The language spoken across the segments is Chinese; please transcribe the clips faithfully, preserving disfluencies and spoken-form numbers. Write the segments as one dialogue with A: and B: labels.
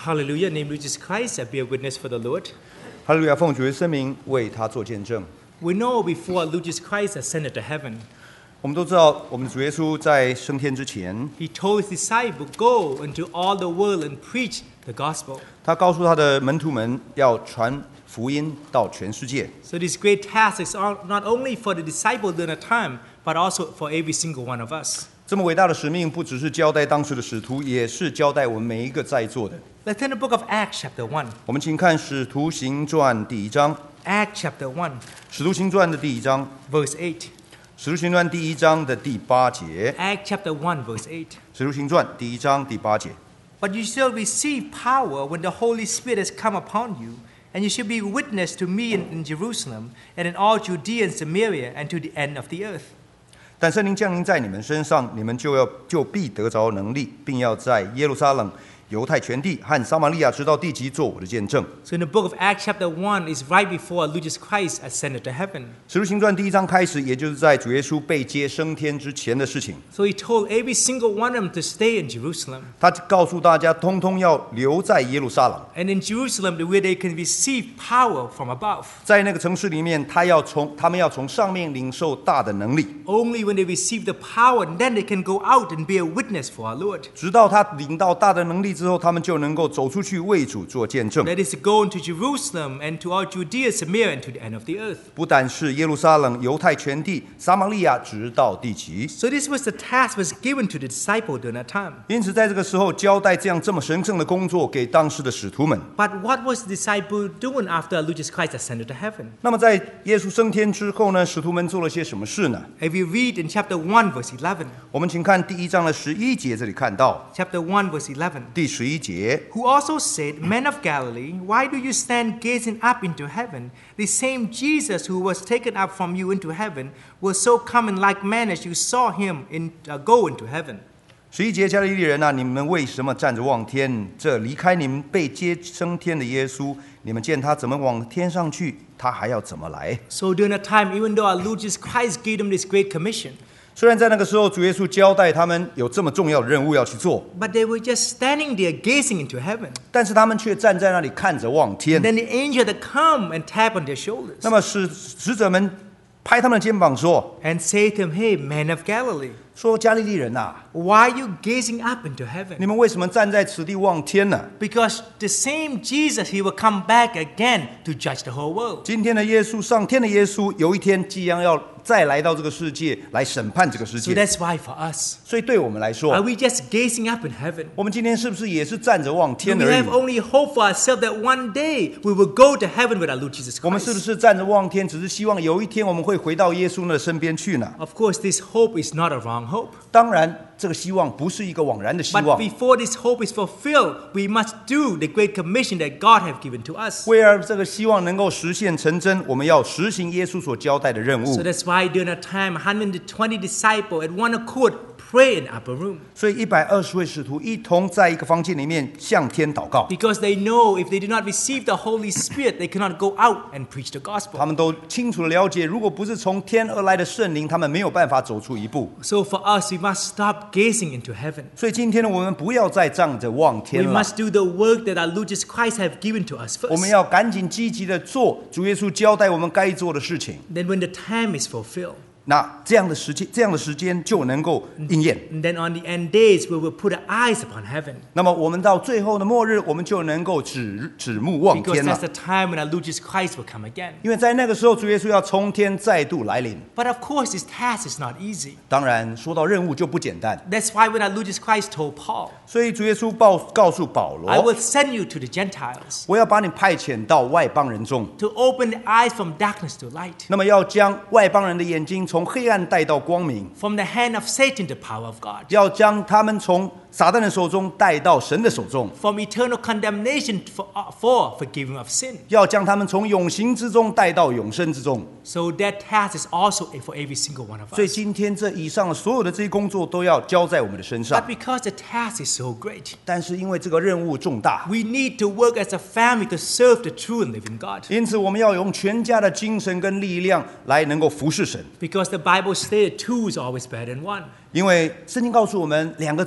A: Hallelujah. Name Jesus Christ. I bear witness for the Lord.
B: 哈利路亚，奉主的圣名为他做见证。
A: We know before Lord Jesus Christ ascended to heaven,
B: 我们都知道，我们的主耶稣在升天之前，
A: he told his disciples, go into all the world and preach the gospel.
B: 他告诉他的门徒们要传福音到全世界。
A: So this great task is not only for the disciples during that time, but also for every single one of us.
B: 这么伟大的使命，不只是交代当时的使徒，也是交代我们每一个在座的。
A: Let's turn to the book of Acts chapter one.
B: 我们请看《使徒行传》第一章，《
A: Acts chapter one,
B: 使徒行传》的第一章，《
A: verse eight.
B: 使徒行传》第一章的第八节，《
A: Acts chapter one, verse eight.
B: 使徒行传》第一章第八节。
A: But you shall receive power when the Holy Spirit has come upon you, and you shall be witness to me in, in Jerusalem, and in all Judea and Samaria, and to the end of the earth.
B: 但圣灵降临在你们身上，你们就要就必得着能力，并要在耶路撒冷、犹太全地和撒玛利亚直到地极做我的见证。
A: So in the book of Acts chapter one is right before Lord Jesus Christ ascended to heaven.
B: 使徒行传第一章开始，也就是在主耶稣被接升天之前的事情。
A: So he told every single one of them to stay in Jerusalem.
B: 他告诉大家，通通要留在耶路撒冷，
A: And in Jerusalem, the way they can receive power from above.
B: 在那个城市里面，他要从他们要从上面领受大的能力，
A: Only when they receive the power, then they can go out and be a witness for our Lord.
B: 直到他领到大的能力之后，他们就能够走出去为主做见证。
A: That is to go into Jerusalem and to all Judea, Samaria, and to the end of the earth.
B: 不但是耶路撒冷、犹太全地、撒玛利亚，直到地极。
A: So this was the task was given to the disciple during that time.
B: 因此，在这个时候交代这样这么神圣的工作给当时的使徒们。
A: But what was the disciple doing after Lord Jesus Christ ascended to heaven?
B: 那么，在耶稣升天之后呢，使徒们做了些什么事呢？
A: If you read in chapter one, verse eleven,
B: 我们请看第一章的十一节，这里看到
A: chapter one, verse eleven,
B: 第十一节。
A: who also said, Men of Galilee, why do you stand gazing up into heaven? The same Jesus who was taken up from you into heaven will so come in like manner as you saw him in, uh, go into heaven.
B: 十一节，加利利人啊，你们为什么站着望天？这离开你们被接升天的耶稣，你们见他怎么往天上去，他还要怎么来？
A: So during that time, even though our Lord Jesus Christ gave them this great commission,
B: 虽然在那个时候，主耶稣交代他们有这么重要的任务要去做，
A: but they were just standing there gazing into heaven.
B: 但是他们却站在那里看着望天
A: And。then the angel had come and tap on their shoulders
B: 那么使使者们拍他们的肩膀说
A: and say to them, Hey, men of Galilee,
B: 说加利利人啊，
A: why are you gazing up into
B: 你
A: heaven?
B: 们为什么站在此地望天呢？
A: Because the same Jesus, he will come back again to judge the whole world.
B: 今天的耶稣，上天的耶稣，有一天即将要再来到这个世界来审判这个世
A: So
B: 界。
A: that's why for us,
B: 所以对我们来
A: are
B: 说，
A: we just gazing up in heaven?
B: 我们今天是不是也是站着望
A: Do
B: 天
A: we
B: 而
A: have
B: 已？
A: only hope for ourselves that one day we will go to heaven with our Lord Jesus
B: 我们是不
A: Christ?
B: 是站着望天，只是希望有一天我们会回到耶稣的身边去呢？
A: Of course, this hope is not a wrong hope.
B: 当然，这个希望不是一个枉然的希
A: But
B: 望。
A: before this hope is fulfilled, we must do the great commission that God has given to us.
B: 为而这个希望能够实现成真，我们要实行耶稣所交代的任务
A: So。that's why during that time, one hundred twenty disciples at one accord pray in the upper room.
B: 所以一百二十位使徒一同在一个房间里面向天祷告，
A: Because they know if they do not receive the Holy Spirit, they cannot go out and preach the
B: 他
A: gospel.
B: 们都清楚的了解，如果不是从天而来的圣灵，他们没有办法走出一步。
A: So for us, we must stop gazing into heaven.
B: 所以今天呢，我们不要再站着望
A: We
B: 天了，
A: must do the work that our Lord Jesus Christ have given to us
B: 我们
A: first.
B: 要赶紧积极的做主耶稣交代我们该做的事情。
A: Then when the time is fulfilled,
B: 那这样的时间，这样的时间就能够应验。
A: and then on the end days, we will put our eyes upon heaven.
B: 那么我们到最后的末日，我们就能够指指目望
A: Because
B: 天
A: that's
B: 了。
A: the time when our Lord Jesus Christ will come again.
B: 因为在那个时候，主耶稣要从天再度来临。
A: But of course, this task is not easy.
B: 当然，说到任务就不简单。
A: That's why when our Lord Jesus Christ told Paul,
B: 所以主耶稣报告诉保
A: I
B: 罗
A: will send you to the Gentiles
B: 我要把你派遣到外邦人中，
A: to open the eyes from darkness to light,
B: 那么要将外邦人的眼睛从黑暗带到光明，
A: from the hand of Satan to the power of God,
B: 要将他们从撒旦的手中带到神的手中，
A: from eternal condemnation for, uh, for forgiving of sin.
B: 要将他们从永刑之中带到永生之中。
A: So that task is also for every single one of
B: 所以
A: us.
B: 今天这以上的所有的这些工作都要交在我们的身
A: But
B: 上，
A: because the task is so great,
B: 但是因为这个任务重大，
A: we need to work as a family to serve the true and living God.
B: 因此我们要用全家的精神跟力量来能够服侍神。
A: Because the Bible stated two is always better than one.
B: 因为圣经告诉我们，两个总比一个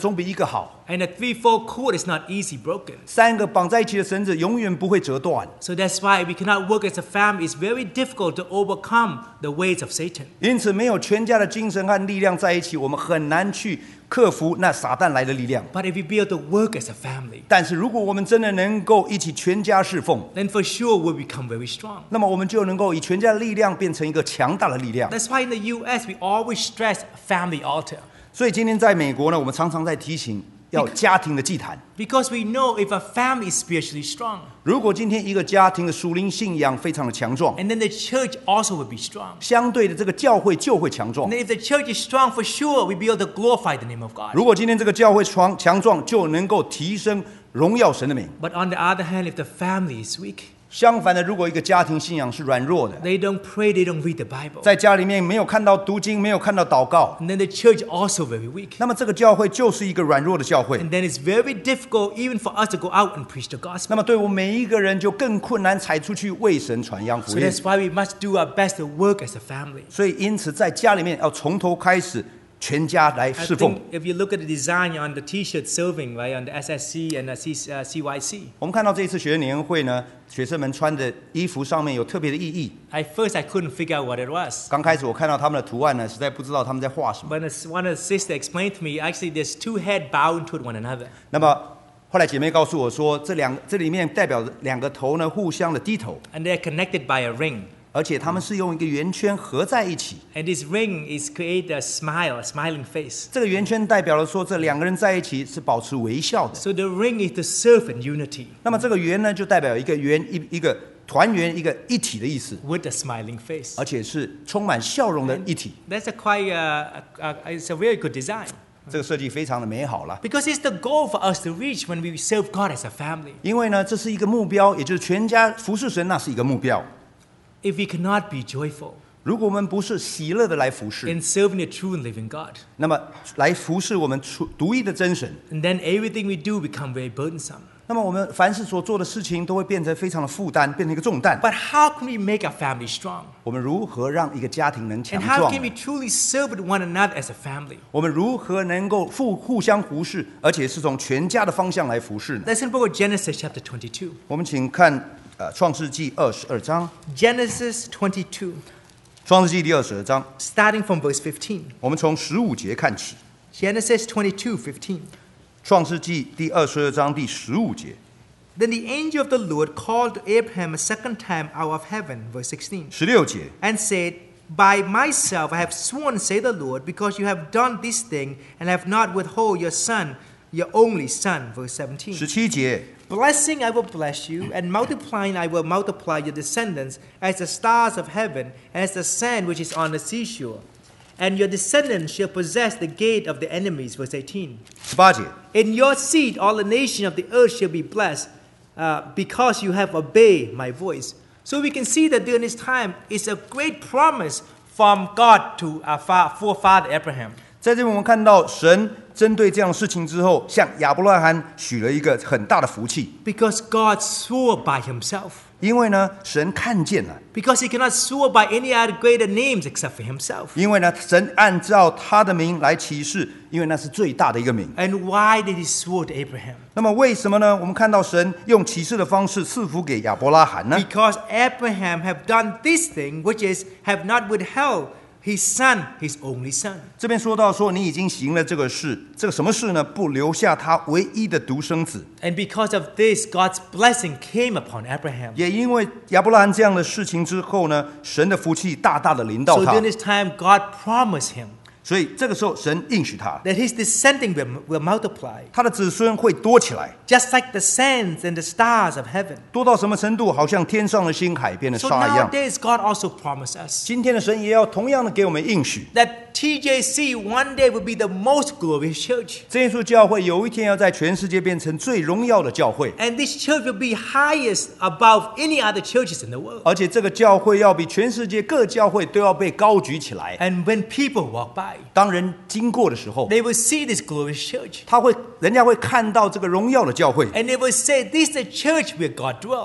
B: 好。
A: And a threefold cord is not easy broken.
B: 三个绑在一起的绳子永远不会折断。
A: So that's why we cannot work as a family. It's very difficult to overcome the ways of Satan.
B: 因此，没有全家的精神和力量在一起，我们很难去克服那撒旦来的力量。
A: But if we be able to work as a family,
B: 但是，如果我们真的能够一起全家侍奉，
A: then for sure we'll become very strong.
B: 那么我们就能够以全家的力量变成一个强大的力量。
A: That's why in the U S we always stress family altar.
B: 所以今天在美国呢，我们常常在提醒要家庭的祭坛。
A: Because we know if a family is spiritually strong,
B: 如果今天一个家庭的属灵信仰非常的强壮，
A: and then the church also will be strong.
B: 相对的这个教会就会强壮
A: And。then if the church is strong, for sure we'll be able to glorify the name of God.
B: 如果今天这个教会强强壮，就能够提升荣耀神的名。
A: But on the other hand, if the family is weak,
B: 相反的，如果一个家庭信仰是软弱的，
A: they don't pray, they don't read the Bible,
B: 在家里面没有看到读经，没有看到祷告，
A: and then the church also very weak.
B: 那么这个教会就是一个软弱的教会。
A: And then it's very difficult even for us to go out and preach the
B: 那
A: gospel.
B: 么对我们每一个人就更困难，踩出去为神传扬福
A: So
B: 音。
A: that's why we must do our best to work as a family.
B: 所以因此在家里面要从头开始，全家来
A: I
B: 侍奉
A: think。if you look at the design on the T-shirt serving, right, on the S S C and the C, uh, C Y C,
B: 我们看到这一次学生年会呢，学生们穿的衣服上面有特别的意义。
A: at first I couldn't figure out what it was.
B: 刚开始我看到他们的图案呢，实在不知道他们在画什么。
A: But as one of the sisters explained to me, actually there's two heads bowing toward one another.
B: 那么后来姐妹告诉我说，这两这里面代表着两个头呢互相的低头，
A: And they're connected by a ring.
B: 而且他们是用一个圆圈合在一起。
A: And this ring is create a smile, a smiling face.
B: 这个圆圈代表了说，这两个人在一起是保持微笑的。
A: So the ring is to serve in unity
B: 那么这个圆呢，就代表一个圆一一个团圆一个一体的意思，
A: with a smiling face.
B: 而且是充满笑容的一体。
A: That's a quite, uh, uh, it's a very good design.
B: 这个设计非常的美好了，
A: Because it's the goal for us to reach when we serve God as a family.
B: 因为呢，这是一个目标，也就是全家服侍神，那是一个目标。
A: If we cannot be joyful
B: 如果我们不是喜乐的来服侍，
A: in serving the true and living God,
B: 那么来服侍我们出独一的真神，
A: and then everything we do become very burdensome.
B: 那么我们凡是所做的事情都会变成非常的负担，变成一个重担。
A: But how can we make our family strong?
B: 我们如何让一个家庭能
A: And
B: 强
A: how
B: 壮
A: can we
B: 呢？
A: truly serve one another as a family?
B: 我们如何能够互互相服侍，而且是从全家的方向来服侍呢？
A: Let's look at Genesis chapter twenty-two.
B: 我们请看呃创世纪二十二章，
A: Genesis twenty-two,
B: 创世纪第二十二章，
A: starting from verse fifteen.
B: 我们从十五节看起。
A: Genesis twenty-two, fifteen.
B: 创世纪第二十二章第十五节，
A: Then the angel of the Lord called to Abraham a second time out of heaven, verse sixteen,
B: 十六节，
A: and said, By myself I have sworn, say the Lord, because you have done this thing and have not withhold your son, your only son, verse seventeen.
B: 十七节，
A: Blessing I will bless you, and multiplying I will multiply your descendants as the stars of heaven, and as the sand which is on the seashore. And your descendants shall possess the gate of the enemies, verse eighteen.
B: 十八节，
A: In your seed all the nations of the earth shall be blessed, uh, because you have obeyed my voice. So we can see that during this time, it's a great promise from God to our fa- forefather Abraham.
B: 在这边我们看到神针对这样的事情之后，向亚伯拉罕许了一个很大的福气，
A: Because God swore by himself.
B: 因为呢，神看见了，
A: Because he cannot swear by any other greater names except for himself.
B: 因为呢，神按照他的名来起誓，因为那是最大的一个名。
A: And why did he swear to Abraham?
B: 那么为什么呢？我们看到神用启示的方式赐福给亚伯拉罕呢？
A: Because Abraham have done this thing, which is have not withheld his son, his only son.
B: 这边说到说，你已经行了这个事，这个什么事呢？不留下他唯一的独生子。
A: And because of this, God's blessing came upon Abraham.
B: 也因为亚伯拉罕这样的事情之后呢，神的福气大大的临到
A: So
B: 他
A: during，this time, God promised him
B: 所以这个时候神应许他，
A: that his descending will, will multiply,
B: 他的子孙会多起来，
A: just like the sands and the stars of heaven.
B: 多到什么程度？好像天上的星、海边的
A: So
B: 沙一样。
A: nowadays, God also promised us
B: 今天的神也要同样的给我们应许，
A: that T J C one day will be the most glorious church.
B: 这一处教会有一天要在全世界变成最荣耀的教会，
A: And this church will be highest above any other churches in the world.
B: 而且这个教会要比全世界各教会都要被高举起来。
A: And when people walk by,
B: 当人经过的时候，
A: they will see this glorious church.
B: 他会，人家会看到这个荣耀的教会，
A: And they will say, this is the church where God dwells.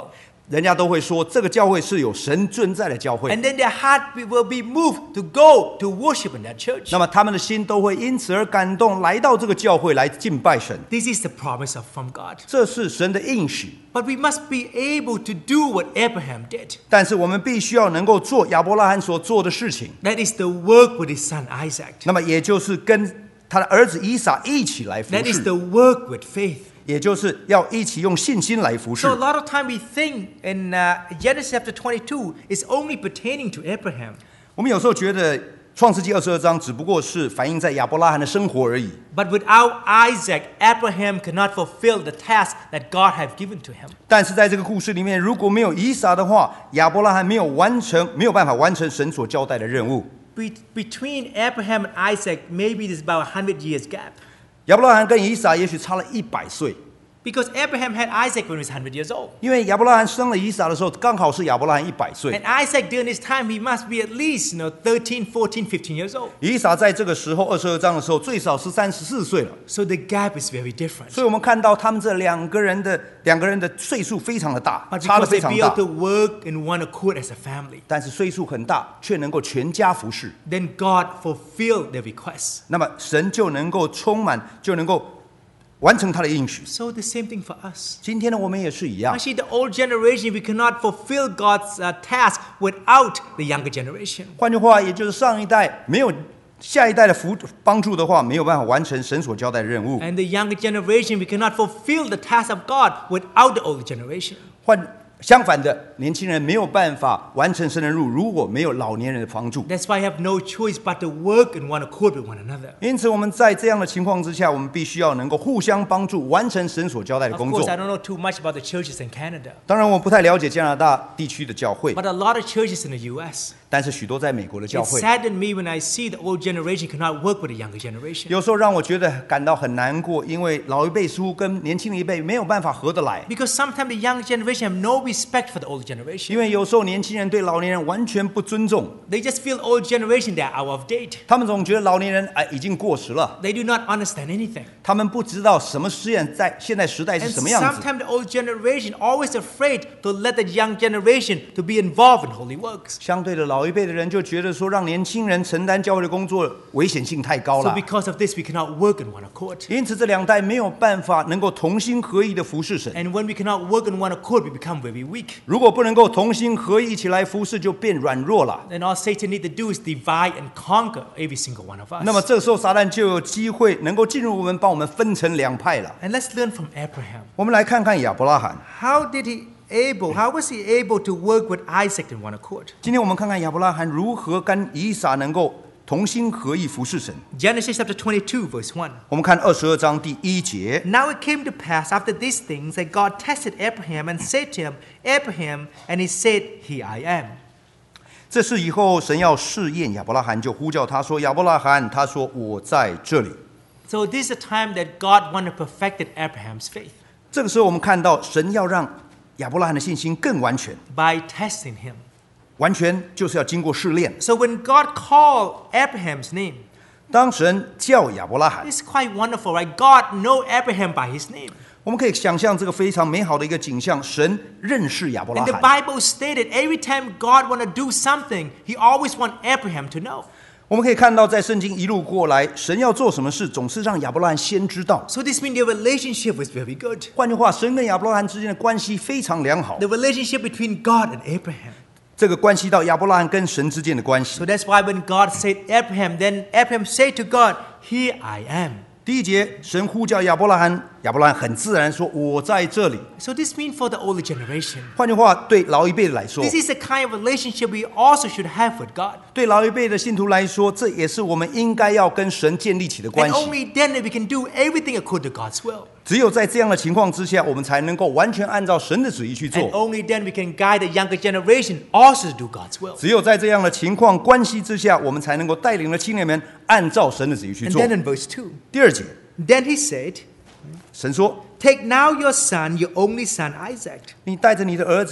B: 人家都会说这个教会是有神存在的教会，
A: And then their heart will be moved to go to worship in that church.
B: 那么他们的心都会因此而感动，来到这个教会来敬拜神。
A: This is the promise of from God.
B: 这是神的应许，
A: But we must be able to do what Abraham did.
B: 但是我们必须要能够做亚伯拉罕所做的事情，
A: That is the work with his son Isaac.
B: 那么也就是跟他的儿子以撒一起来服
A: That is
B: 侍，
A: the work with faith.
B: 也就是要一起用信心来服侍
A: So a。lot of time we think in uh, Genesis chapter twenty-two is only pertaining to Abraham.
B: 我们有时候觉得创世纪二十二章只不过是反映在亚伯拉罕的生活而已，
A: But without Isaac, Abraham cannot fulfill the task that God had given to him.
B: 但是在这个故事里面，如果没有以撒的话，亚伯拉罕没有完成，没有办法完成神所交代的任务。
A: Be- between Abraham and Isaac, maybe there's about a hundred years gap.
B: 亚伯拉罕跟以撒也许差了一百岁，
A: Because Abraham had Isaac when he was one hundred years old.
B: 因为亚伯拉罕生了以撒的时候，刚好是亚伯拉罕一百岁。
A: And Isaac during this time, he must be at least, you know, thirteen, fourteen, fifteen years old.
B: 以撒在这个时候二十二章的时候，最少十三、十四岁了。
A: So the gap is very different.
B: 所以我们看到他们这两个人的两个人的岁数非常的大，
A: But
B: 差得
A: because
B: 非
A: they
B: 常
A: be
B: 大
A: able。to work in one accord as a family,
B: 但是岁数很大，却能够全家服侍，
A: then God fulfilled their requests.
B: 那么神就能够充满，就能够完成他的应许。
A: So the same thing for us.
B: 今天的我们也是一样。
A: Actually, the old generation, we cannot fulfill God's uh, task without the younger generation.
B: 换句话，也就是上一代没有下一代的扶帮助的话，没有办法完成神所交代的任务。
A: And the younger generation, we cannot fulfill the task of God without the older generation.
B: 换相反的，年轻人没有办法完成神的任务，如果没有老年人的帮助。
A: That's why I have no choice but to work in one accord with one another.
B: 因此，我们在这样的情况之下，我们必须要能够互相帮助，完成神所交代的
A: Of
B: 工
A: course,
B: 作
A: I。don't know too much about the churches in Canada,
B: 当然，我不太了解加拿大地区的教会，
A: but a lot of churches in the U S.
B: 但是许多在美国的教
A: It
B: 会，
A: saddened me when I see the old generation cannot work with the younger generation.
B: 有时候让我觉得感到很难过，因为老一辈似乎跟年轻的一辈没有办法合得来。
A: Because sometimes the younger generation have no respect for the older generation.
B: 因为有时候年轻人对老年人完全不尊重，
A: They just feel old generation, they are out of date.
B: 他们总觉得老年人哎已经过时了，
A: They do not understand anything.
B: 他们不知道什么实验在现在时代是
A: And
B: 什么样子。
A: sometimes the old generation always afraid to let the young generation to be involved in holy works.
B: 相对的，老一辈的人就觉得说，让年轻人承担教会的工作危险性太高
A: So
B: 了，
A: because of this, we cannot work in one accord.
B: 因此这两代没有办法能够同心合意的服侍神。
A: And when we cannot work in one accord, we become very weak.
B: 如果不能够同心合意一起来服侍，就变软弱了。
A: Then all Satan need to do is divide and conquer every single one of
B: 那么
A: us.
B: 这时候撒旦就有机会能够进入我们，把我们分成两派了。
A: And let's learn from Abraham.
B: 我们来看看亚伯拉罕。
A: How did he able, how was he able to work with Isaac in one accord?
B: 今天我们看看亚伯拉罕如何跟以撒能够同心合意服侍神。
A: Genesis chapter twenty-two, verse one.
B: 我们看二十二章第一节。
A: Now it came to pass after these things that God tested Abraham and said to him, Abraham, and he said, Here I am.
B: 这事以后，神要试验亚伯拉罕，就呼叫他说：“亚伯拉罕。”他说：“我在这里。”
A: So this is a time that God wanted to perfect Abraham's faith
B: 这个时候，我们看到神要让亚伯拉罕的信心更完全，
A: by testing him.
B: 完全就是要经过试炼。
A: So when God called Abraham's name,
B: 当神叫亚伯拉罕，
A: it's quite wonderful, right? God know Abraham by his name.
B: 我们可以想象这个非常美好的一个景象，神认识亚伯拉
A: And the
B: 罕。
A: Bible stated every time God want to do something, he always want Abraham to know.
B: 我们可以看到，在圣经一路过来，神要做什么事，总是让亚伯拉罕先知道。
A: So this means their relationship was very good.
B: 换句话，神跟亚伯拉罕之间的关系非常良好。
A: The relationship between God and Abraham.
B: 这个关系到亚伯拉罕跟神之间的关系
A: So。that's why when God said Abraham, then Abraham said to God, Here I am.
B: 第一节，神呼叫亚伯拉罕，亚伯拉罕很自然说：“我在这里。”
A: So this means for the older generation.
B: 换句话，对老一辈的来说，
A: This is the kind of relationship we also should have with God.
B: 对老一辈的信徒来说，这也是我们应该要跟神建立起的关
A: And
B: 系。
A: only then we can do everything according to God's will.
B: 只有在这样的情况之下，我们才能够完全按照神的旨意去
A: And
B: 做。
A: only then we can guide the younger generation also to do God's will.
B: 只有在这样的情况关系之下，我们才能够带领了青年们按照神的旨意去
A: And
B: 做
A: then。in verse two,
B: 第二节，
A: then he said,
B: 神说
A: Take now your son, your only son Isaac.：“
B: 你带着你的儿子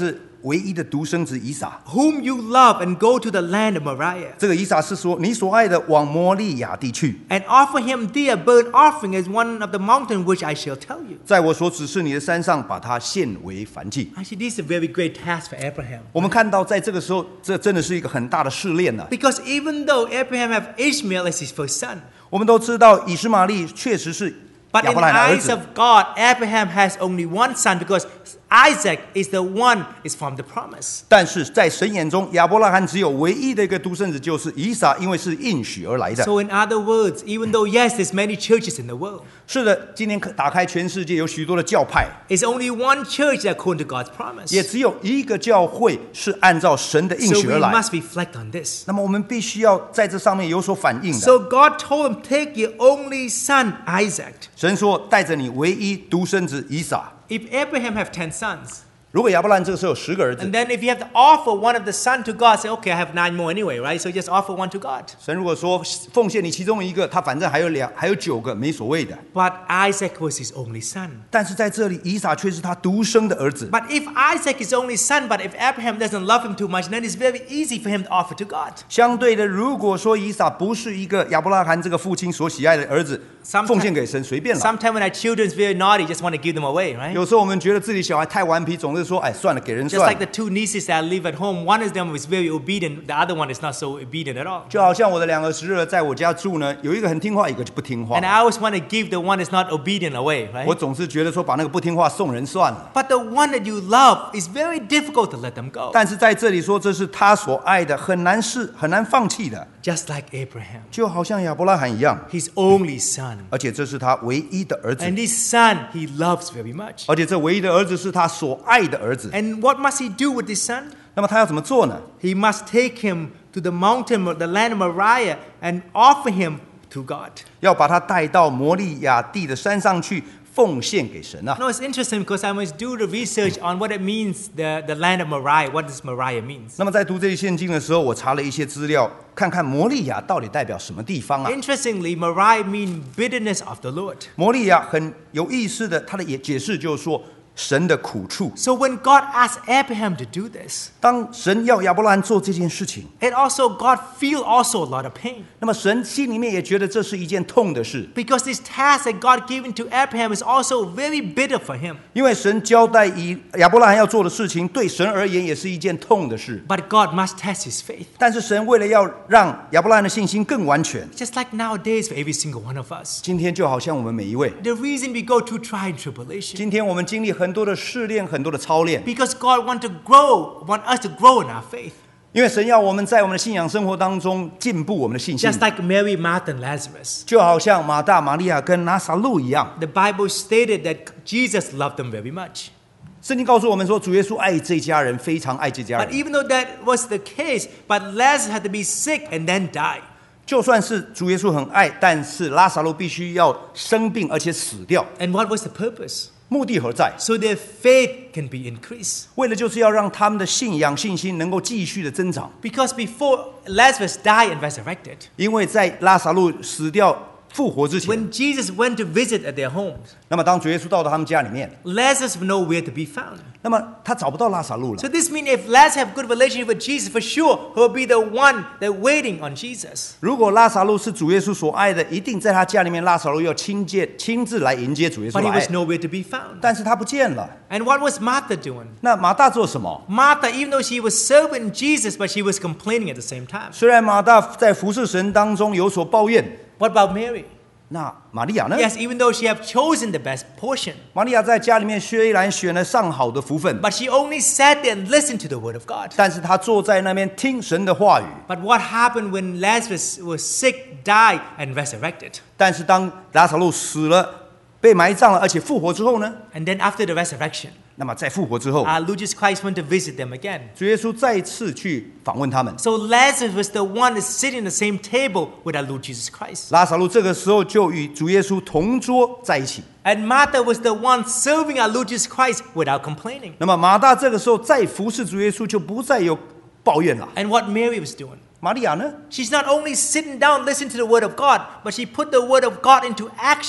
B: 唯一的独生子以撒。
A: whom you love, and go to the land of Moriah,
B: 这个以撒是说，你所爱的往摩利亚地去，
A: and offer him there burnt offering as one of the mountain which I shall tell you.
B: 在我所指示你的山上，把它献为燔祭。
A: Actually, this is a very great task for Abraham.
B: 我们看到，在这个时候，这真的是一个很大的试炼呢、
A: Because even though Abraham had Ishmael as his first son,
B: 我们都知道，以实玛利确实是
A: but
B: 亚
A: in
B: 伯
A: the
B: 兰的儿
A: eyes
B: 子，
A: of God, Abraham has only one son because Isaac is the one is from the promise.
B: 但是在神眼中，亚伯拉罕只有唯一的一个独生子，就是以撒，因为是应许而来的。
A: So in other words, even though yes, there's many churches in the world,
B: 是的，今天打开全世界，有许多的教派，
A: it's only one church that according to God's promise.
B: 也只有一个教会是按照神的应
A: So
B: 许
A: we
B: 而来。
A: must reflect on this.
B: 那么我们必须要在这上面有所反应的。
A: So God told him, take your only son, Isaac.
B: 神说：“带着你唯一独生子以撒。
A: If Abraham have ten sons, ”
B: 如果亚伯兰这个时候有十个儿子
A: and，then if you have to offer one of the son to God, say, okay, I have nine more anyway, right? So just offer one to God.
B: 神如果说奉献你其中一个，他反正还有两还有九个，没所谓的。
A: But Isaac was his only son.
B: 但是在这里，以撒却是他独生的儿子。
A: But if Isaac is only son, but if Abraham doesn't love him too much, then it's very easy for him to offer to God.
B: 相对的，如果说以撒不是一个亚伯拉罕这个父亲所喜爱的儿子，
A: Sometime-
B: 奉献给神随便了。
A: Sometimes when our children is very naughty, just want to give them away, right?
B: 有时候我们觉得自己小孩太顽皮，总是说：“哎，算了，给人
A: Just
B: 算
A: like
B: 了。
A: the two nieces that live at home, one of them is very obedient, the other one is not so obedient at all. ”
B: 就好像我的两个侄儿在我家住呢，有一个很听话，一个就不听话
A: And。I always want to give the one that's not obedient away,
B: 我
A: right?
B: 总是觉得说把那个不听话送人算了。
A: But the one that you love is very difficult to let them go.
B: 但是在这里说，这是他所爱的，很难是很难放弃的，
A: Just like Abraham,
B: 就好像亚伯拉罕一样。
A: his only son.
B: 而且这是他唯一的儿子，
A: And this son he loves very much.
B: 而且这唯一的儿子是他所爱的儿子。
A: And what must he do with this son?
B: 那么他要怎么做呢？
A: He must take him to the mountain, the land of Moriah, and offer him to God.
B: 要把他带到摩利亚地的山上去，奉献给神啊！
A: No, it's interesting because I must do the research on what it means, the, the land of Moriah. What does Moriah means?
B: 那么在读这些圣经的时候，我查了一些资料，看看摩利亚到底代表什么地方啊？
A: Interestingly, Moriah means bitterness of the Lord.
B: 摩利亚很有意思的，它的也解释就是说神的苦处。
A: So when God asked Abraham to do this,
B: 当神要亚伯拉罕做这件事情，
A: it also God feel also a lot of pain
B: 那么神心里面也觉得这是一件痛的事，
A: because this task that God given to Abraham is also very bitter for him.
B: 因为神交代以亚伯拉罕要做的事情，对神而言也是一件痛的事。
A: But God must test his faith.
B: 但是神为了要让亚伯拉罕的信心更完全，
A: Just like nowadays for every single one of us.
B: 今天就好像我们每一位，
A: The reason we go through trial and tribulation
B: 今天我们经历很多的试炼，很多的操练，
A: because God want to grow, want us to grow in our faith.
B: 因为神要我们在我们的信仰生活当中进步我们的信心，
A: Just like Mary, Martha, and Lazarus.
B: 就好像马大、玛利亚跟拿撒路一样。
A: The Bible stated that Jesus loved them very much.
B: 圣经告诉我们说，主耶稣爱这家人，非常爱这家
A: But
B: 人。
A: even though that was the case, but Lazarus had to be sick and then die.
B: 就算是主耶稣很爱，但是拉撒路必须要生病而且死掉，
A: And what was the purpose?
B: 目的何在？
A: So their faith can be increased.
B: 为了就是要让他们的信仰信心能够继续的增长。
A: Because before Lazarus died and resurrected,
B: 因为在拉撒路死掉复活之前，
A: when Jesus went to visit at their homes,
B: 那么当主耶稣到了他们家里面，
A: Lazarus was nowhere to be found.
B: 那么他找不到拉撒路了
A: So。this means if Lazarus have good relationship with Jesus, for sure he will be the one that waiting on Jesus.
B: 如果拉撒路是主耶稣所爱的，一定在他家里面，拉撒路要亲接亲自来迎接主耶稣
A: But he
B: 来
A: was。nowhere to be found.
B: 但是他不见了。
A: And what was Martha doing?
B: 那马大做什么？
A: Martha, even though she was serving Jesus, but she was complaining at the same time.
B: 虽然马大在服侍神当中有所抱怨，
A: What about Mary?
B: 那玛利亚呢？
A: Yes, even though she have chosen the best portion,
B: 玛利亚在家里面虽然选了上好的福分，
A: but she only sat there and listened to the word of God.
B: 但是她坐在那边听神的话语。
A: But what happened when Lazarus was sick, died, and resurrected?
B: 但是当拉撒路死了、被埋葬了，而且复活之后呢？
A: And then after the resurrection,
B: 那么在复活之后，
A: uh, Lord Jesus Christ went to visit them again.
B: 主耶稣再次去访问他们。
A: So Lazarus was the one that's sitting at the same table with our Lord Jesus Christ.
B: 拉撒路这个时候就与主耶稣同桌在一起。
A: And Martha was the one serving our Lord Jesus Christ without complaining.
B: 那么马大这个时候再服侍主耶稣，就不再有抱怨了。
A: And what Mary was doing?
B: 玛利亚呢？
A: She's not only sitting down listening to the word of God, but she put the word of God into action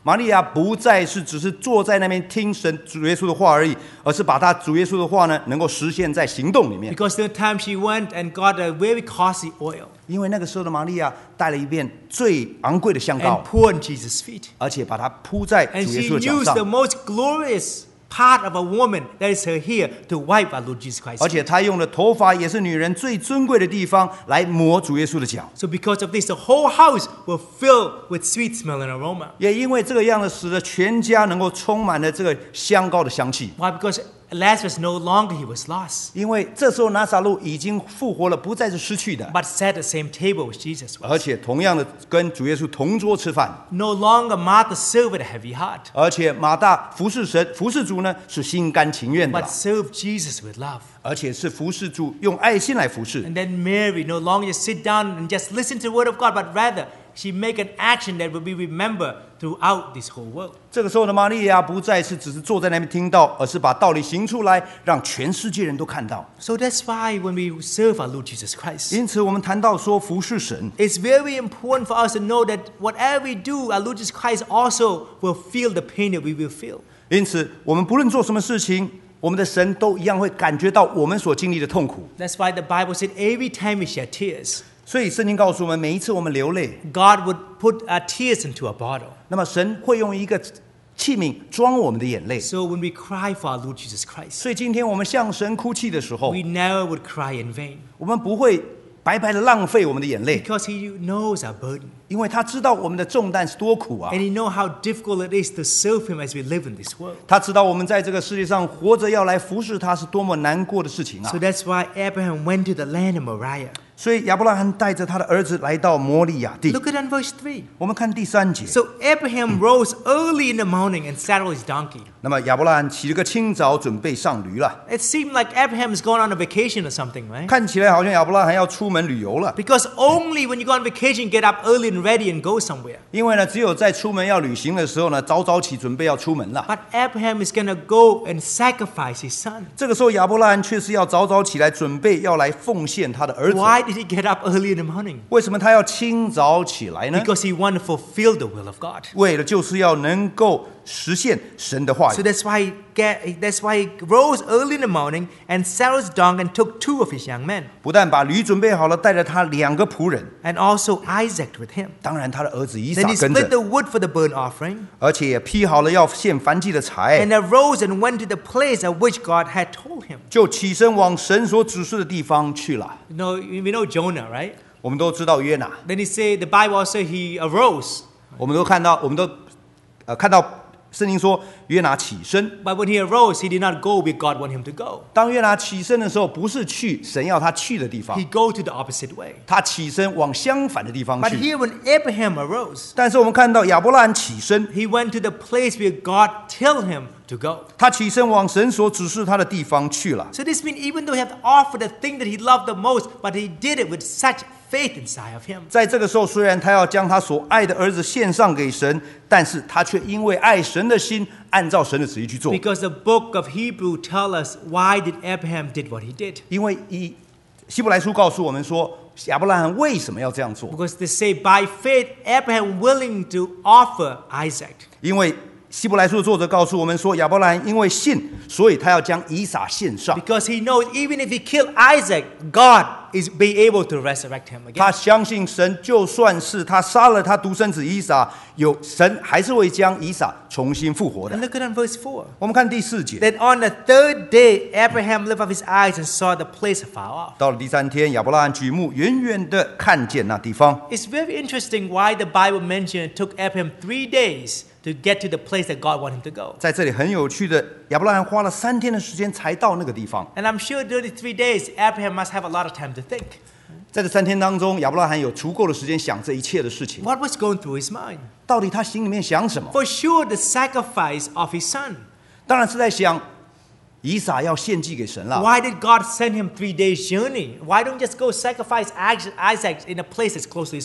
B: 玛利亚不再是只是坐在那边听神主耶稣的话而已，而是把他主耶稣的话呢，能够实现在行动里面。
A: Because the time she went and got a very costly oil
B: 因为那个时候的玛利亚带了一遍最昂贵的香
A: and
B: 膏，
A: poured on Jesus' feet.
B: 而且把它铺在主
A: And
B: 耶
A: she
B: 稣的脚
A: used the
B: 上，
A: most glorious part of a woman, that is her hair, to wipe our Lord Jesus Christ.
B: 而且她用的头发也是女人最尊贵的地方来抹主耶稣的脚。
A: So because of this, the whole house will fill with sweet smell and aroma.
B: 也因为这个样子，使得全家能够充满了这个香膏的香气。
A: Why? Because Lazarus no longer he was lost,
B: 因为这时候拿撒路已经复活了，不再是失去的，
A: but sat at the same table with Jesus
B: 而
A: was.
B: 且同样的跟主耶稣同桌吃饭。
A: No longer Martha served with a heavy heart,
B: 而且马大服侍神、服侍主呢，是心甘情愿的
A: but
B: 啦，
A: served Jesus with love.
B: 而且是服侍主，用爱心来服侍。
A: And then Mary no longer just sit down and just listen to the word of God, but rather she make an action that will be remembered throughout this whole world.
B: 这个时候的玛利亚不再是只是坐在那边听到，而是把道理行出来，让全世界人都看到。
A: So that's why when we serve our Lord Jesus Christ,
B: 因此，我们谈到说服侍神，
A: it's very important for us to know that whatever we do, our Lord Jesus Christ also will feel the pain that we will feel.
B: 因此我们不论做什么事情，我们的神都一样会感觉到我们所经历的痛苦。
A: That's why the Bible said every time we shed tears,
B: 所以圣经告诉我们，每一次我们流泪，
A: God would put our tears into a bottle.
B: 那么神会用一个器皿装我们的眼泪。
A: So when we cry for our Lord Jesus Christ,
B: 所以今天我们向神哭泣的时候，
A: we never would cry in vain,
B: 我们不会白白的浪费我们的眼泪，
A: because He knows our burden.
B: 因为他知道我们的重担是多苦啊
A: And He knows how difficult it is to serve Him as we live in this world.
B: 他知道我们在这个世界上活着要来服侍他是多么难过的事情啊
A: So！that's why Abraham went to the land of Moriah.
B: 所以亚伯拉罕带着他的儿子来到摩利亚地。
A: Look at that verse three.
B: 我们看第三节，
A: So Abraham rose early in the morning and saddled his donkey.
B: 那么亚伯拉罕起了个清早，准备上驴了。
A: It seemed like Abraham is going on a vacation or something, right?
B: 看起来好像亚伯拉罕要出门旅游了，
A: Because only when you go on vacation, you get up early and ready and go somewhere.
B: 因为呢，只有在出门要旅行的时候呢，早早起准备要出门了。
A: But Abraham is going to go and sacrifice his son.
B: 这个时候亚伯拉罕却是要早早起来，准备要来奉献他的儿子。
A: Why did he get up early in the morning?
B: 为什么他要清早起来呢？
A: Because he wanted to fulfill the will of God.
B: 为了就是要能够实现神的话
A: So
B: 语。
A: that's why he get, that's why he rose early in the morning and saddled his donkey and took two of his young men
B: 不但把驴准备好了，带着他两个仆人，
A: and also Isaac with him.
B: 当然他的儿子以
A: Then
B: 撒
A: he
B: 跟
A: split
B: 着，
A: the wood for the burnt offering
B: 而且也劈好了要献燔祭的柴，
A: and arose and went to the place of which God had told him.
B: 就起身往神所指示的地方去了。
A: You know, we know Jonah, right?
B: 我们都知道约拿，
A: Then he say the Bible say he arose,
B: 我们都看到，我们都呃看到圣经说约拿起身。
A: but when he arose, he did not go where God wanted him to go.
B: 当约拿起身的时候，不是去神要他去的地方
A: He，go to the opposite way.
B: 他起身往相反的地方
A: But
B: 去。
A: here when Abraham arose,
B: 但是我们看到亚伯拉罕起身，
A: he went to the place where God tell him to go.
B: 他起身往神所指示他的地方去了。
A: So this means even though he had offered the thing that he loved the most, but he did it with such faith inside of him.
B: 在这个时候，虽然他要将他所爱的儿子献上给神，但是他却因为爱神的心，按照神的旨意去做。
A: Because the book of Hebrew tell us why did Abraham did what he did.
B: 因为以希伯来书告诉我们说，亚伯拉罕为什么要这样做？
A: Because they say by faith Abraham willing to offer Isaac.
B: 因为希伯来书的作者告诉我们说，亚伯拉罕因为信，所以他要将以撒献上。
A: Because he knows even if he killed Isaac, God is be able to resurrect him
B: 他
A: again.
B: 相信神，就算是他杀了他独生子以撒，有神还是会将以撒重新复活的
A: And。look at that verse four.
B: 我们看第四节，
A: Then on the third day, Abraham lifted up his eyes and saw the place afar off.
B: 到了第三天，亚伯拉罕举目远远的看见那地方。
A: It's very interesting why the Bible mentioned it took Abraham three days to get to the place that God wanted him to go.
B: 在这里很有趣的，亚伯拉罕花了三天的时间才到那个地方。
A: And I'm sure during the three days, Abraham must have a lot of time to think.
B: 在这三天当中，亚伯拉罕有足够的时间想这一切的事情。
A: What was going through his mind?
B: 到底他心里面想什么？
A: For sure, the sacrifice of his son.
B: 当然是在想以撒要献祭给神了。
A: Why did God send him three days journey? Why don't you just go sacrifice Isaac in a place that's close to his home?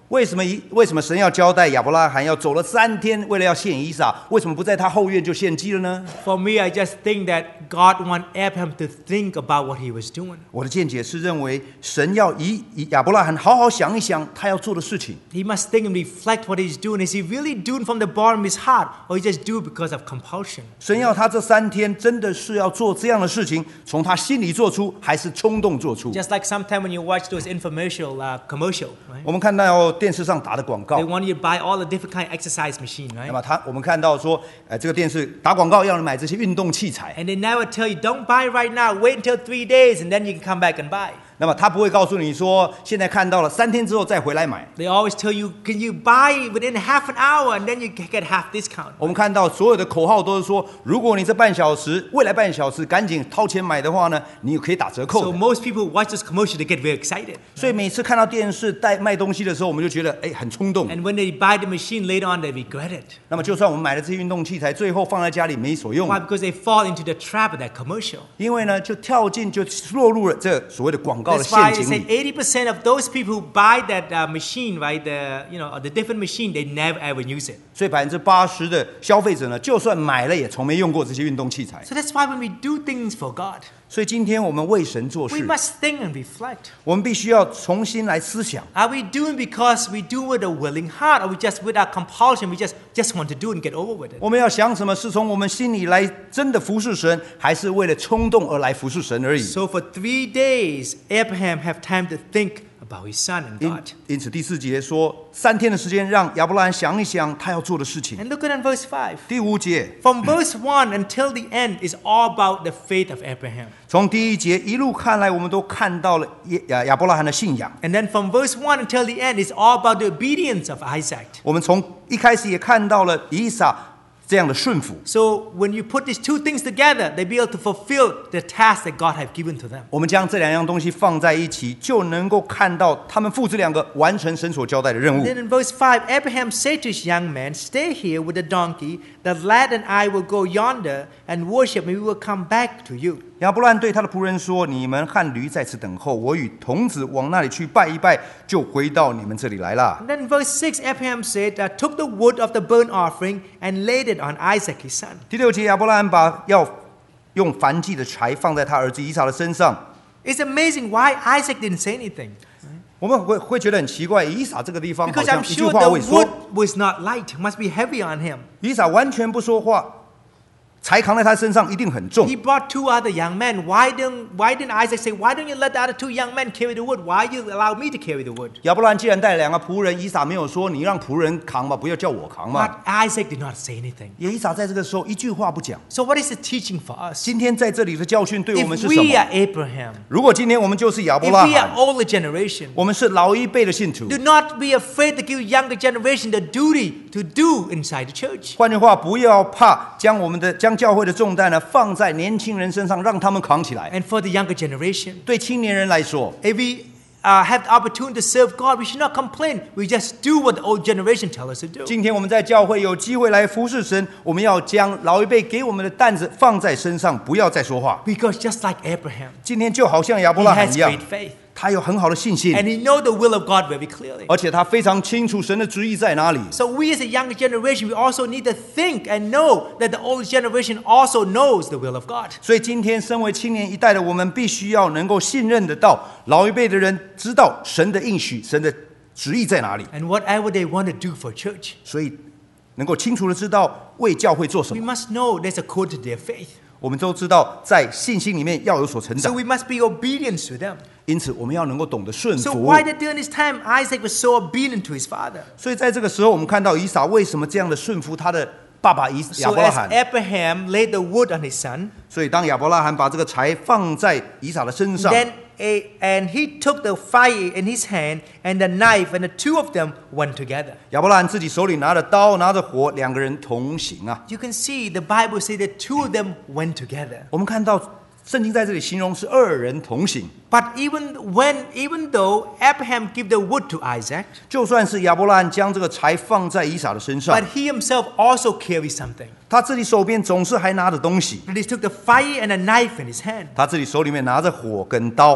B: 为什么一为什么神要交代亚伯拉罕要走了三天，为了要献以撒？为什么不在他后院就献祭了呢？
A: For me, I just think that God want Abraham to think about what he was doing.
B: 我的见解是认为，神要以以亚伯拉罕好好想一想他要做的事情。
A: He must think and reflect what he's doing. Is he really doing from the bottom of his heart, or he just do it because of compulsion?
B: 神要他这三天真的是要做这样的事情，从他心里做出，还是冲动做出？
A: Just like sometimes when you watch those infomercial uh, commercial, right?
B: 我们看到电视上打的广告
A: They，want you to buy all the different kind of exercise machine,
B: 那
A: right?
B: 么他我们看到说，呃，这个电视打广告要你买这些运动器材，
A: And they never tell you, don't buy right now. Wait until three days, and then you can come back and buy.
B: 那么他不会告诉你说，现在看到了，三天之后再回来买。
A: They always tell you, can you buy within half an hour, and then you get half discount.
B: 我们看到所有的口号都是说，如果你这半小时，未来半小时赶紧掏钱买的话呢，你可以打折扣
A: So
B: 的。
A: most people watch this commercial, they get very excited.
B: 所以每次看到电视带卖东西的时候，我们就觉得哎很冲动。
A: And when they buy the machine later on, they regret it.
B: 那么就算我们买了这些运动器材，最后放在家里没所用，
A: Why? Because they fall into the trap of that commercial.
B: 因为呢就跳进就落入了这所谓的广告的
A: That's why
B: 陷
A: they
B: 阱
A: say
B: 里。
A: eighty percent of those people who buy that uh, machine, right, the you know, or the different machine, they never ever use it.
B: 所以百分之八十的消费者呢，就算买了也从没用过这些运动器材。
A: So that's why when we do things for God,
B: 所以今天我们为神做
A: we
B: 事，
A: must think and reflect.
B: 我们必须要重新来思想。
A: Are we doing because we do with a willing heart, or we just with our compulsion, we just just want to do and get over with it?
B: 我们要想什么是从我们心里来真的服侍神，还是为了冲动而来服侍神而已？
A: So for three days, Abraham have time to think about his son and
B: 因
A: God.
B: 因此第四节说，三天的时间让亚伯拉罕想一想他要做的事情。
A: And look at in verse five.
B: 第五节，
A: From verse one until the end is all about the faith of Abraham.
B: 从第一节一路看来，我们都看到了亚亚伯拉罕的信仰。
A: And then from verse one until the end is all about the obedience of Isaac.
B: 我们从一开始也看到了以撒这样的顺服。
A: So when you put these two things together, they be able to fulfill the task that God have given to them.
B: 我们将这两样东西放在一起，就能够看到他们父子两个完成神所交代的任务。
A: Then in verse five, Abraham said to his young man, stay here with the donkey, the lad and I will go yonder and worship, and we will come back to you.
B: 亚伯兰对他的仆人说：“你们和驴在此等候，我与童子往那里去拜一拜，就回到你们这里来了。”
A: And then in verse six, Abraham said, uh, took the wood of the burnt offering and laid it on Isaac his son.
B: 第六节，亚伯兰把要用燔祭的柴放在他儿子以撒的身上。
A: It's amazing why Isaac didn't say anything.
B: 我们会会觉得很奇怪，以撒这个地方好
A: Because
B: 像
A: I'm
B: 一句
A: sure
B: 话
A: the
B: 未说
A: wood，was not light, must be heavy on him.
B: 以撒完全不说话，柴扛在他身上一定很重。
A: He brought two other young men. Why didn't Why didn't Isaac say, why don't you let the other two young men carry the wood? Why you allow me to carry the wood?
B: 亚伯兰既然带两个仆人，以撒没有说你让仆人扛吧，不要叫我扛嘛。
A: But Isaac did not say anything.
B: 以撒在这个时候一句话不讲。
A: So what is the teaching for us?
B: 今天在这里的教训对我们
A: If
B: 是什
A: we
B: 么？
A: are Abraham,
B: 如果今天我们就是亚伯
A: if
B: 拉
A: we are
B: 罕，
A: older generation,
B: 我们是老一辈的信徒。
A: do not be afraid to give younger generation the duty to do inside the church.
B: 换句话，不要怕将我们的将教会的重担呢放在年轻人身上，让他们扛起来。
A: And for the younger generation,
B: 对青年人来说，
A: if we uh, have the opportunity to serve God, we should not complain. We just do what the old generation tell us to do.
B: 今天我们在教会有机会来服侍神，我们要将老一辈给我们的担子放在身上，不要再说话。
A: Because just like Abraham,
B: 今天就好像亚伯
A: he
B: 拉罕
A: has
B: 一样
A: great，faith.
B: 他有很好的信心，
A: And he knows the will of God very clearly.
B: 而且他非常清楚神的旨意在哪里。
A: So we as a younger generation, we also need to think and know that the old generation also knows the will of God.
B: 所以今天身为青年一代的我们，必须要能够信任得到老一辈的人知道神的应许、神的旨意在哪里，
A: And whatever they want to do for church,
B: 所以能够清楚的知道为教会做什
A: we
B: 么。
A: must know that's according to their faith.
B: 我们都知道在信心里面要有所成
A: So
B: 长，
A: we must be obedient to them.
B: 因此我们要能够懂得顺
A: So
B: 服。
A: why did during this time Isaac was so obedient to his father?
B: 所以在这个时候，我们看到以撒为什么这样的顺服他的爸爸以亚
A: So
B: 伯拉
A: as
B: 罕。
A: Abraham laid the wood on his son,
B: 所以当亚伯拉罕把这个柴放在以撒的身上，
A: then a, and he took the fire in his hand and the knife, and the two of them went together.
B: 亚伯拉罕自己手里拿着刀，拿着火，两个人同行啊。
A: You can see the Bible say that two of them went together.
B: 我们看到圣经在这里形容是二人同行。
A: But even when, even though Abraham gave the wood to Isaac,
B: 就算是亚伯拉罕将这个柴放在以撒的身上
A: but，he himself also carried something.
B: 他自己手边总是还拿着东西，
A: That he took the fire and a knife in his hand.
B: 他自己手里面拿着火跟刀。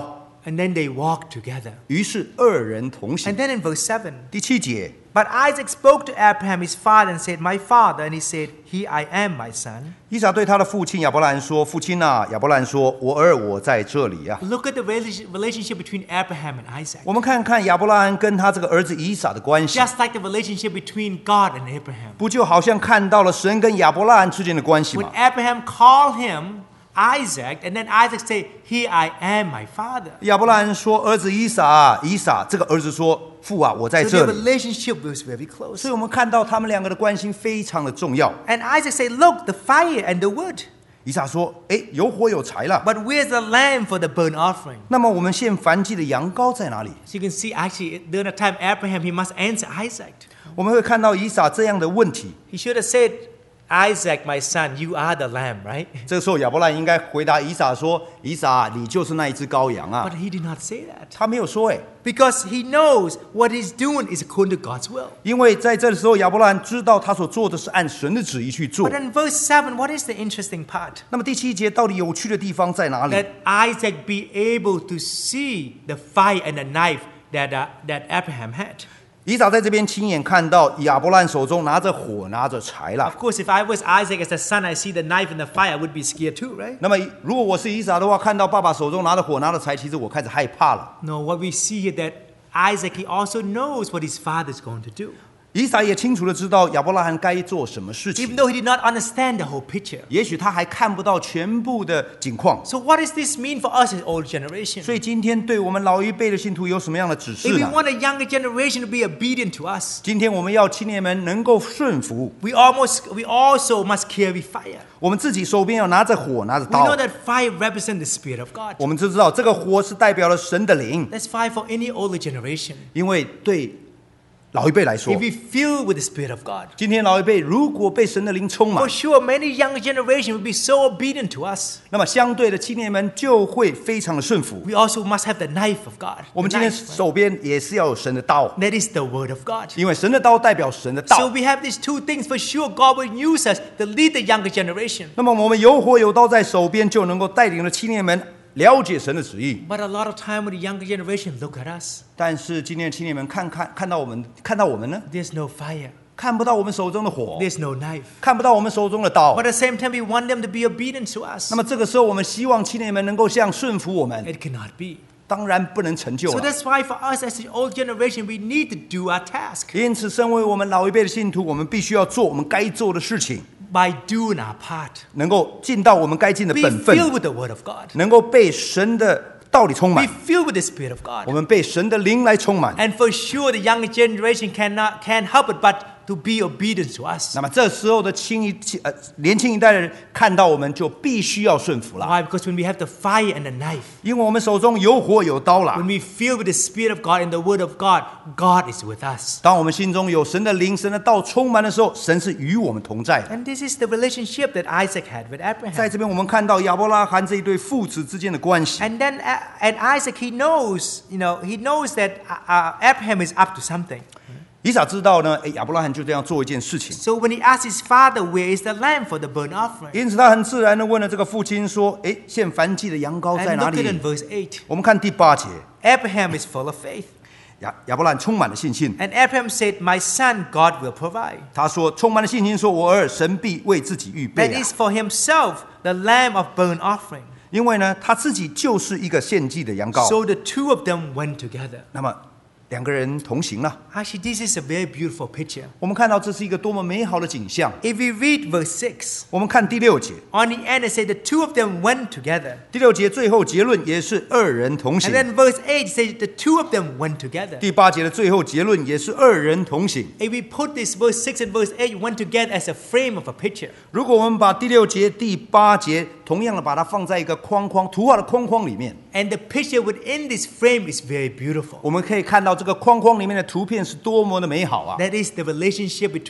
A: And then they walked together.
B: 于是二人同行。
A: And then in verse seven,
B: 第七节，
A: but Isaac spoke to Abraham his father and said, My father. And he said, Here I am, my son.
B: 以撒对他的父亲亚伯兰说：“父亲啊！”亚伯兰说：“我儿，我在这里呀、啊。
A: Look at the relation- relationship between Abraham and Isaac. ”
B: 我们看看亚伯兰跟他这个儿子以撒的关系，
A: Just like the relationship between God and Abraham.
B: 不就好像看到了神跟亚伯兰之间的关系
A: When
B: 吗？
A: Abraham called him Isaac, and then Isaac said, Here I am, my father.
B: 亚伯兰说：“儿子以撒啊，以撒。”这个儿子说：“父啊，我在
A: So
B: 这
A: their
B: 里。
A: relationship was very ” close.
B: 所以我们看到他们两个的关系非常的重要。
A: And Isaac said, Look, the fire and the wood.
B: 以撒说：“哎，有火有柴了。
A: But where's the lamb for the burnt offering?
B: 那么我们献燔祭的羊羔在哪里？”
A: So you can see, actually, during the time Abraham, he must answer Isaac.
B: 我们会看到以撒这样的问题。
A: He should have said, Isaac, my son, you are the lamb, right?
B: 这个时候亚伯兰应该回答以撒说：“以撒，你就是那一只羔羊啊。
A: But he did not say that. ”
B: 他没有说哎，
A: Because he knows what he's doing is according to God's will.
B: 因为在这个时候亚伯兰知道他所做的是按神的旨意去做
A: But。in verse seven, what is the interesting part?
B: 那么第七节到底有趣的地方在哪里？
A: That Isaac be able to see the fire and the knife that, uh, that Abraham had.
B: 以撒在这边亲眼看到亚伯兰手中拿着火，拿着柴了
A: Of。course, if I was Isaac as the son, I see the knife and the fire, I would be scared too, right?
B: 那么如果我是以撒的话，看到爸爸手中拿着火，拿着柴，其实我开始害怕了。
A: No, what we see here that Isaac, he also knows what his father is going to do.
B: 以撒也清楚的知道亚伯拉罕该做什么事
A: Even
B: 情，
A: though he did not understand the whole picture.
B: 也许他还看不到全部的景况。
A: So what does this mean for us as old generation?
B: 所以今天对我们老一辈的信徒有什么样的指示
A: If we
B: 呢？
A: want a younger generation to be obedient to us,
B: 今天我们要青年们能够顺服，
A: we almost we also must carry fire.
B: 我们自己手边要拿着火，拿着
A: We know
B: 刀。
A: that fire represents the Spirit of God.
B: 我们就知道这个火是代表了神的灵，
A: That's fire for any older generation.
B: 因为对老一辈来说
A: If，we fill with the Spirit of God,
B: 今天老一辈如果被神的灵充
A: for
B: 满，
A: sure many younger generation will be so obedient to us.
B: 那么相对的青年们就会非常的顺服。
A: We also must have the knife of God.
B: 我们
A: The
B: 今天
A: knife, right?
B: 手边也是要有神的刀，
A: That is the word of God.
B: 因为神的刀代表神的
A: So
B: 道。
A: we have these two things. For sure, God will use us to lead the younger generation.
B: 那么我们有火有刀在手边，就能够带领了青年们了解神的旨意。
A: But a lot of time when the younger generation look at us,
B: 但是今天的青年们看看看到我们看到我们呢，
A: there's no fire,
B: 看不到我们手中的火，
A: there's no knife.
B: 看不到我们手中的刀
A: But。at the same time, we want them to be obedient to us.
B: 那么这个时候，我们希望青年们能够像顺服我们，
A: It cannot be.
B: 当然不能成就
A: So
B: 了。
A: that's why for us as the old generation, we need to do our task
B: 因此，身为我们老一辈的信徒，我们必须要做我们该做的事情，
A: by doing our part.
B: 能够尽到我们该尽的
A: Be
B: 本分，
A: filled with the Word of God.
B: 能够被神的道理充
A: Be
B: 满，
A: filled with the Spirit of
B: 我
A: God.
B: 们被神的灵来充满。
A: And for sure, the younger generation cannot can't help it but to be obedient to us.
B: 那么这时候的青一呃年轻一代的人看到我们就必须要顺服了，
A: Why? Because when we have the fire and the knife,
B: 因为我们手中有火有刀了
A: when。we feel with the Spirit of God and the Word of God, God is with us.
B: 当我们心中有神的灵、神的道充满的时候，神是与我们同在的。
A: And this is the relationship that Isaac had with
B: 在
A: Abraham.
B: 这边，我们看到亚伯拉罕这一对父子之间的关系。
A: And then, uh, and Isaac, he knows, you know, he knows that uh, uh, Abraham is up to something.
B: 以撒知道呢，哎，亚伯拉罕就这样做一件事情，
A: So when he asked his father, "Where is the lamb for the burnt offering?"
B: 因此他很自然的问了这个父亲说：“哎，献燔祭的羊羔在
A: And
B: 哪
A: look at in
B: 里
A: verse eight. ？”
B: 我们看第八节，
A: Abraham is full of faith.
B: 亚亚伯拉罕充满了信心。
A: And Abraham said, "My son, God will provide."
B: 他说：“充满了信心，说我儿神必为自己预
A: That
B: 备啊
A: is for himself the lamb of burnt offering.
B: 因为呢，他自己就是一个献祭的羊羔。
A: So the two of them went together.
B: 那么两个人同行了。
A: Actually, this is a very beautiful picture.
B: 我们看到这是一个多么美好的景象。
A: If we read verse six,
B: 我们看第六节，
A: on the end it says the two of them went together.
B: 第六节最后结论也是二人同
A: And
B: 行。
A: then verse eight says the two of them went together.
B: 第八节的最后结论也是二人同行。
A: If we put this verse six and verse eight went together as a frame of a picture,
B: 如果我们把第六节、第八节同样的把它放在一个框框图画的框框里面，
A: and the picture within this frame is very beautiful.
B: 我们可以看到这个框框里面的图片是多么的美好啊！
A: That is the relationship between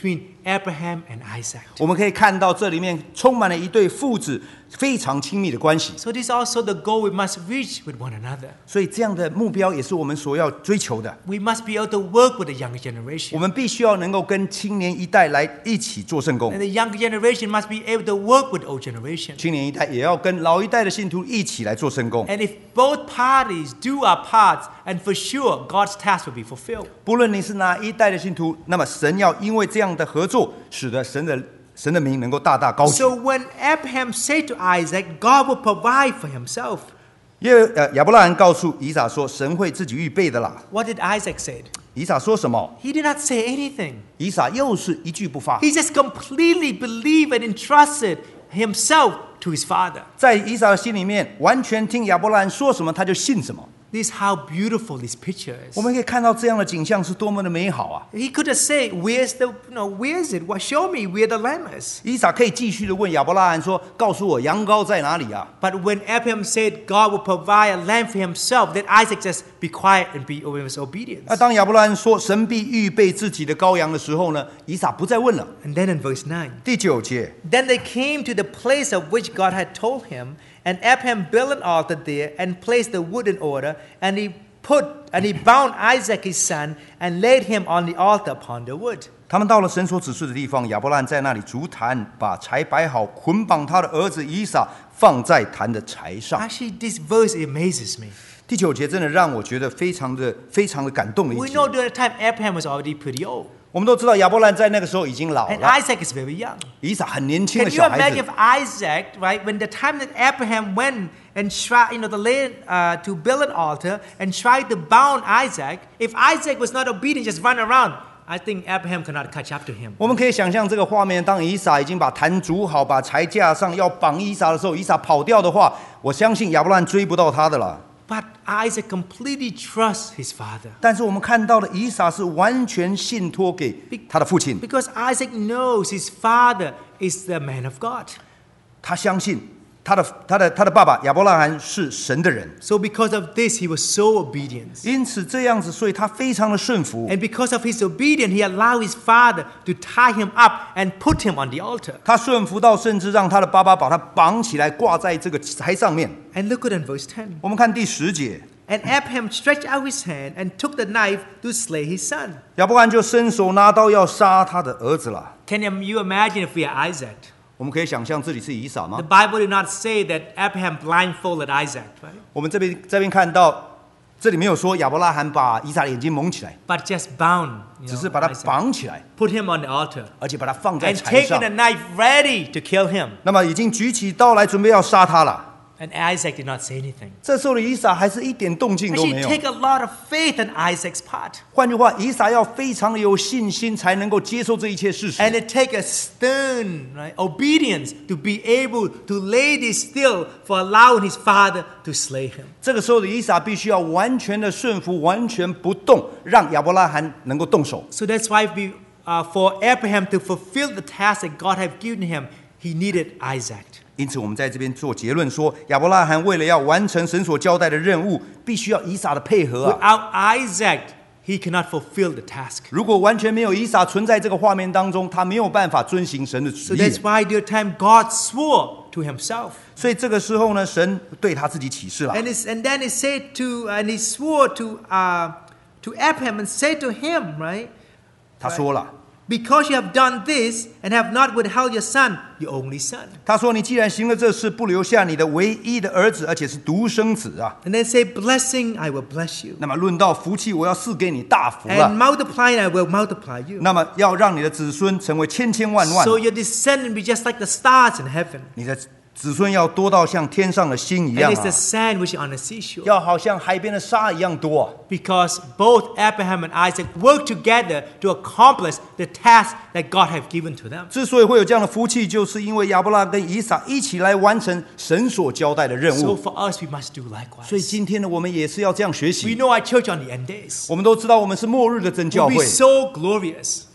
A: Abraham and Isaac.
B: 我们可以看到这里面充满了一对父子非常亲密的关系。
A: So this is also the goal we must reach with one another.
B: 所以这样的目标也是我们所要追求的。
A: We must be able to work with the younger generation.
B: 我们必须要能够跟青年一代来一起做圣工
A: And， the younger generation must be able to work with the old generation.
B: 青年一代也要跟老一代的信徒一起来做圣工。
A: And if both parties do our parts, and for sure God's task will be fulfilled.
B: 不论你是哪一代的信徒，那么神要因为这样的合作，使得神的神的名能够大大高举。
A: So when Abraham said to Isaac, God will provide for himself.
B: 因为呃亚伯拉罕告诉以撒说，神会自己预备的啦。
A: What did Isaac say?
B: 以撒说什么？
A: He did not say anything.
B: 以撒又是一句不发。
A: He just completely believed and entrusted himself to his father.
B: 在以撒的心里面，完全听亚伯拉罕说什么，他就信什么。
A: This is how beautiful this picture is.
B: 我们可以看到这样的景象是多么的美好啊！
A: He could have said, "Where's the, you know, where is it? Well, show me where the lamb is."
B: 以撒可以继续的问亚伯拉罕说：“告诉我羊羔在哪里啊
A: But when Abraham said God will provide a lamb for himself, then Isaac just be quiet and be in his？” obedience.
B: 那当亚伯拉罕说神必预备自己的羔羊的时候呢，以撒不再问了。
A: And then in verse nine,
B: 第九节，
A: then they came to the place of which God had told him, and Abraham built an altar there and placed the wood in order, and he put and he bound Isaac his son and laid him on the altar upon the wood.
B: 他们到了神所指示的地方，亚伯拉罕在那里筑坛，把柴摆好，捆绑他的儿子以撒，放在坛的柴上。
A: Actually, this verse amazes me.
B: 第九节真的让我觉得非常的非常的感动的一
A: We
B: 节。
A: know during the time Abraham was already pretty old,
B: 我们都知道亚伯拉罕在那个时候已经老
A: and
B: 了，
A: Isaac is very young.
B: 以撒很年轻的
A: Can you
B: 小孩
A: imagine
B: 子
A: if。Isaac, right, when the time that Abraham went and tried, you know, the land uh, to build an altar and tried to bound Isaac, if Isaac was not obedient, just run around, I think Abraham could not catch up to him.
B: 我们可以想象这个画面，当以撒已经把坛煮好，把柴架上要绑以撒的时候，以撒跑掉的话，我相信亚伯拉罕追不到他的了。
A: But Isaac completely trusts his father
B: 但是我们看到的以撒是完全信托给他的父亲，
A: because Isaac knows his father is the man of God.
B: 他相信他的他的他的爸爸亚伯拉罕是神的人，
A: So because of this, he was so obedient.
B: 因此这样子，所以他非常的顺服。
A: And because of his obedience, he allowed his father to tie him up and put him on the altar.
B: 他顺服到甚至让他的爸爸把他绑起来挂在这个柴上面。
A: And look at it in verse ten.
B: 我们看第十节，
A: And Abraham stretched out his hand and took the knife to slay his son.
B: 亚伯拉罕就伸手拿刀要杀他的儿子了。
A: Can you imagine if we are Isaac?
B: 我们可以想象这里是以撒吗
A: The？ Bible did not say that Abraham blindfolded Isaac, right?
B: 我们这边这边看到，这里没有说亚伯拉罕把以撒的眼睛蒙起来，
A: But just bound, you
B: 只
A: know,
B: 是把他
A: Isaac.
B: 绑起来，
A: Put him on the altar
B: 而且把他放在
A: and
B: 柴
A: taken
B: 上
A: the。knife ready to kill him.
B: 那么已经举起刀来准备要杀他了。
A: And Isaac did not say anything.
B: 这时候的以撒还是一点动静都没
A: Actually,
B: 有。
A: take a lot of faith on Isaac's part.
B: 换句话，以撒要非常的有信心，才能够接受这一切事实。
A: And it take a stern right, obedience to be able to lay this still for allowing his father to slay him.
B: 这个时候的以撒必须要完全的顺服，完全不动，让亚伯拉罕能够动手。
A: So that's why we, uh, for Abraham to fulfill the task that God had given him, he needed Isaac.
B: 因此，我们在这边做结论说，亚伯拉罕为了要完成神所交代的任务，必须要以撒的配合啊。
A: Without Isaac, he cannot fulfill the task.
B: 如果完全没有以撒存在这个画面当中，他没有办法遵行神的
A: So
B: 旨
A: that's
B: 意。
A: why dear time God swore to himself.
B: 所以这个时候呢，神对他自己起誓了。
A: And, it's, and then he said to, and he swore to, uh, to Abraham and said to him, right?
B: 他说了，
A: Because you have done this and have not withheld your son, your only son.
B: 他说：“你既然行了这事，不留下你的唯一的儿子，而且是独生子啊，
A: And then say, blessing, I will bless you.
B: 那么论到福气，我要赐给你大福了。
A: And multiplying, I will multiply you.
B: 那么要让你的子孙成为千千万万，
A: So your descendant be just like the stars in heaven.
B: 你的子孙要多到像天上的星一样
A: And it's
B: 啊
A: the，sand which is on the seashore.
B: 要好像海边的沙一样多啊。
A: Because both Abraham and Isaac worked together to accomplish the task that God had given to them.
B: 之所以会有这样的福气，就是因为亚伯拉跟以撒一起来完成神所交代的任
A: So
B: 务。
A: for us, we must do
B: 所以
A: likewise.
B: 今天呢，我们也是要这样学
A: We
B: 习。
A: know our church on the end days
B: 我们都知道，我们是末日的真教
A: will be
B: 会，
A: so glorious.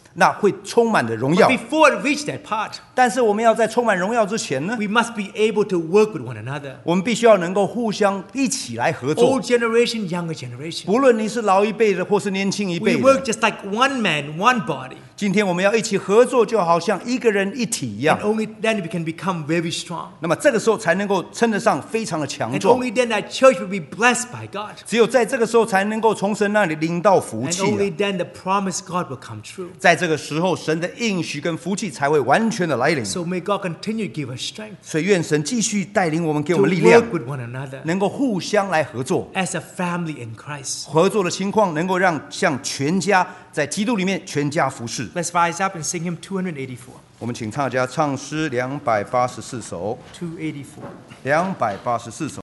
B: 那会充满了荣耀
A: But。before it reached that part,
B: 但是我们要在充满荣耀之前呢，
A: we must be able to work with one another.
B: 我们必须要能够互相一起来合作。
A: Old generation, younger generation.
B: 不论你是老一辈的或是年轻一
A: We
B: 辈
A: work
B: 的，
A: just like one man, one body.
B: 今天我们要一起合作，就好像一个人一体一样
A: And。only then we can become very strong.
B: 那么这个时候才能够称得上非常的强
A: And
B: 壮。
A: only then that church will be blessed by God.
B: 只有在这个时候才能够从神那里领到福
A: And
B: 气、啊
A: only。then the promised God will come true.
B: 在这个时候，神的应许跟福气才会完全的来临。
A: So may God continue to give us strength
B: 所以愿神继续带领我们，给
A: to
B: 我们力量，
A: work with one another
B: 能够互相来合作。
A: as a family in Christ.
B: 合作的情况能够让像全家在基督里面全家服侍。
A: Let's rise up and sing hymn two eighty-four.
B: 我们请唱家唱诗两百八十四首，
A: two eighty-four.
B: 两百八十四首。